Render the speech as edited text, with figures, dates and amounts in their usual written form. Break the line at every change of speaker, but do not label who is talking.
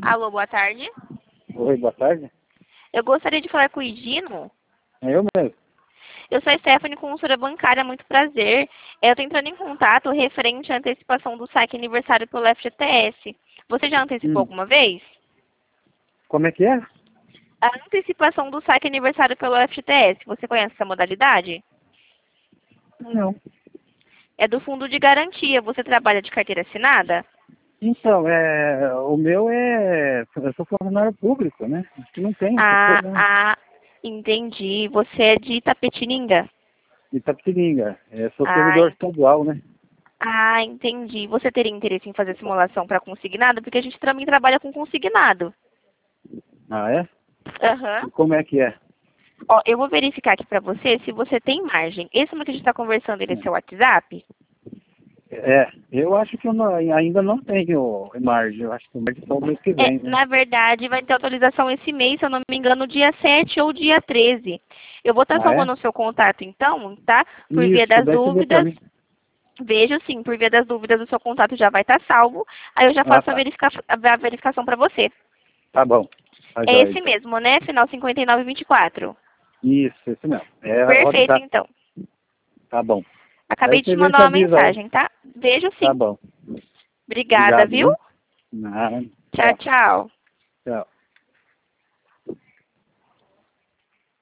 Alô, boa tarde.
Oi, boa tarde.
Eu gostaria de falar com o Higino.
É eu mesmo.
Eu sou a Stephanie, consultora bancária, muito prazer. Eu estou entrando em contato referente à antecipação do saque aniversário pelo FGTS. Você já antecipou alguma vez?
Como é que é?
A antecipação do saque aniversário pelo FGTS. Você conhece essa modalidade?
Não.
É do Fundo de Garantia. Você trabalha de carteira assinada?
Então, o meu eu sou funcionário público, né? Acho que não tem essa coisa, né?
Entendi. Você é de Itapetininga?
Itapetininga. Eu sou
Ah,
servidor estadual, né?
entendi. Você teria interesse em fazer simulação para consignado? Porque a gente também trabalha com consignado.
Ah, é?
Aham.
E como é que é?
Ó, eu vou verificar aqui para você se você tem margem. Esse número que a gente está conversando, ele é seu WhatsApp?
Eu acho que ainda não tenho margem. Eu acho que o margem só o mês que vem, né?
Na verdade, vai ter atualização esse mês, se eu não me engano, dia 7 ou dia 13. Eu vou estar
Ah, é?
salvando o seu contato, então, tá? Por via
Isso,
das
pudesse ver pra
dúvidas.
mim.
Vejo sim, por via das dúvidas, o seu contato já vai estar salvo. Aí eu já
Ah,
faço a
tá.
a verificação para você.
Tá bom. Tá
É
joia,
esse
então.
mesmo, né? Final 5924.
Isso mesmo. É o
Perfeito,
WhatsApp.
então.
Tá bom. Aí
Acabei de
você
te
vê e
mandar
te
uma
avisa aí.
mensagem, tá? Vejo
Tá
sim.
bom.
Obrigada,
Obrigado,
viu?
viu? Nada.
Tchau,
Tchau.
tchau.
Tchau.